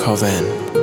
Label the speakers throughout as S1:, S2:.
S1: کاون.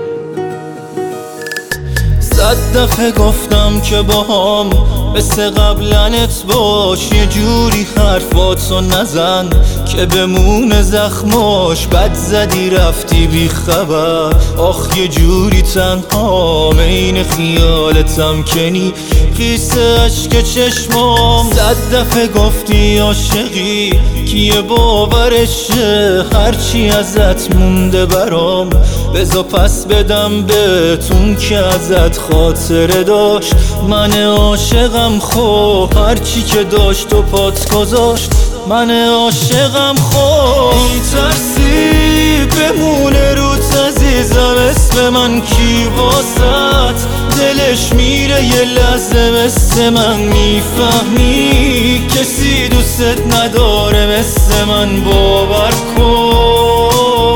S2: 100 دفعه گفتم که باهام مثل قبلنت باش، یه جوری حرفاتو نزن که بمونه زخماش. بد زدی رفتی بی خبر، آخ یه جوری تنها عین خیالتم کنی خیس عشق چشمام. 100 دفعه گفتی عاشقی که یه باورشه، هرچی ازت مونده برام بذار پس بدم بهتون که ازت خاطره داشت. من عاشقم خب هرچی که داشت و پات گذاشت. من عاشقم خب میترسی بمونه روت عزیزم اسم من کی واسط دلش میره یه لحظه مثل من. میفهمی کسی دوست نداره مثل من، باور کن.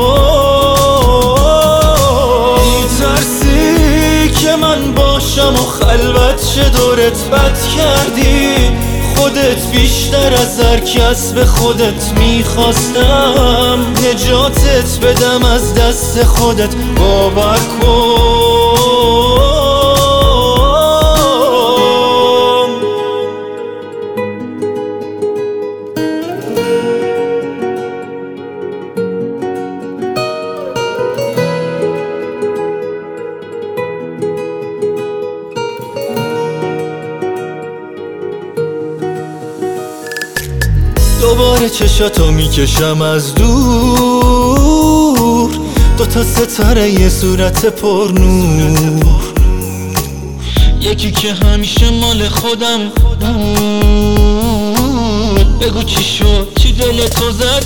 S2: میترسی که من باشم و خلوت شه دورت بد کردی، خودت بیشتر از هر کس به خودت میخواستم نجاتت بدم از دست خودت، باور کن. دوباره چشاتو میکشم از دور، دوتا ستاره یه صورت پر نور، یکی که همیشه مال خودم بود. بگو چی شد چی دل تو زد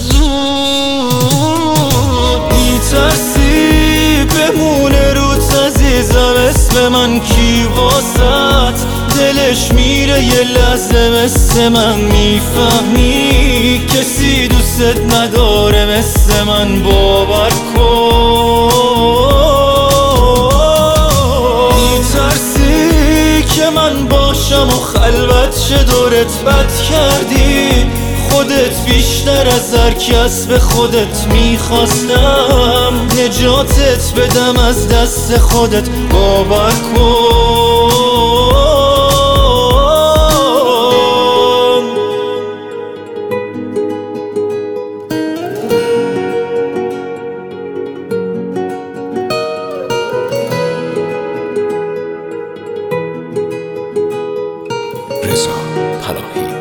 S2: زود. میترسی بمونه روت عزیزم اسم من کی واسط دلش میره یه لحظه مثل من. میفهمی کسی دوست نداره مثل من، باور کن. میترسی که من باشم و خلوت شه دورت بد کردی، خودت بیشتر از هر کس به خودت میخواستم نجاتت بدم از دست خودت، باور کن.
S1: رضا پناهی.